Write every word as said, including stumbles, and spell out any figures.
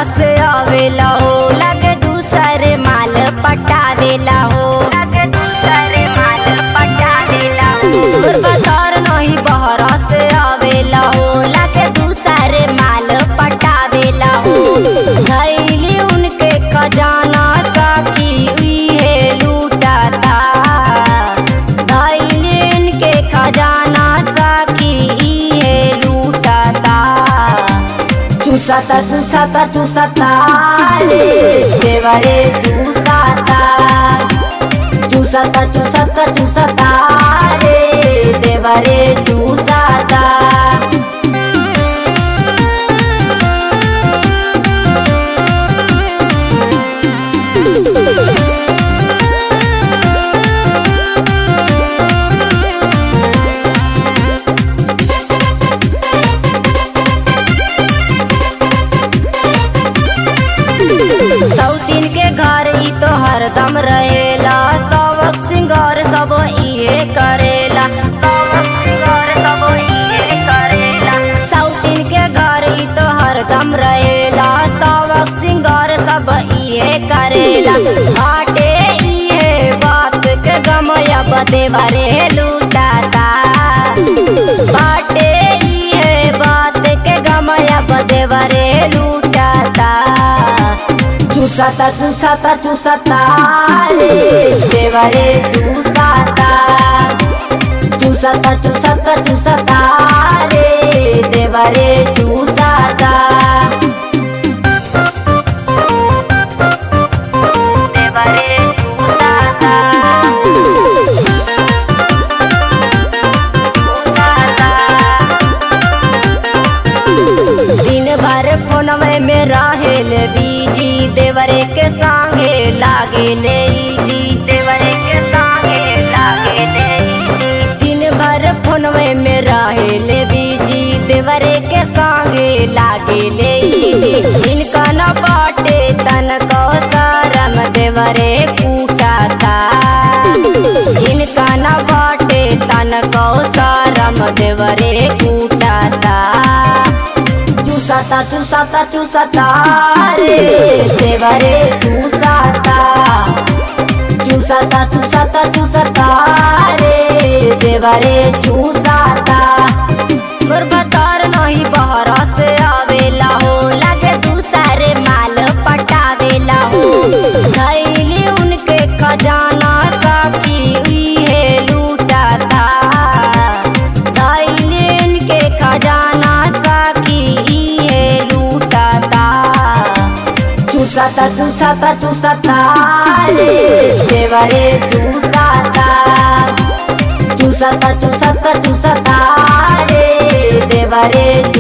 से आवेला हो, लगे दूसरे माल पटावेला हो, लगे दूसरे माल पटावेला हो। तोर बाजार नहीं बहरा से आवेला हो, लगे दूसरे माल पटावेला हो। धैली उनके खजाना साकी उहे लूटाता, धैली उनके खजाना साकी इहे लूटाता। चूसाता चूसाता चूसाता रे देवरे चूसाता, चूसाता चूसाता चूसाता रे देवरे चूसाता। सौतीन के घर ई तो हरदम रहेला, सबक सिंगार सब इहे करेला, सबक सिंगार सब इहे करेला। सौतीन के घर ई तो हरदम रहेला, सबक सिंगार सब इहे करेला। बाटे इहे बात के गमया बदे बारे लूटाता, बाटे इहे बात के गमया बदे बारे लूटाता। चूसाता चूसाता चूसाता रे देवरे चूसाता, चूसाता चूसाता चूसाता रे देवरे चूसाता। देवरे चूसाता, दिन भर फोनवे में रहेल बीजी, देवरे के संगे लागे ले जी, देवरे के संगे लागे ले जी। दिन भर फोनवे में रहेल बीजी, देवरे के संगे लागे ले जी। इनका न बाटे तन को शरम देवरे कूटाता, इनका न बाटे तन को शरम देवरे कूटाता। चूसाता चूसाता चूसाता रे देवरे चूसाता, चूसाता चूसाता चूसाता रे देवरे चूसाता। मोर बाजार नहीं बहरा से आवेला हो, लगे दूसरे माल पटावेला हो। धैली उनके खजाना साकी उहे लूटाता, धैली उनके खजाना साकी इहे लूटाता। चूसाता चूसाता चूसाता रे देवरे चूसाता, चूसाता चूसाता चूसाता रे देवरे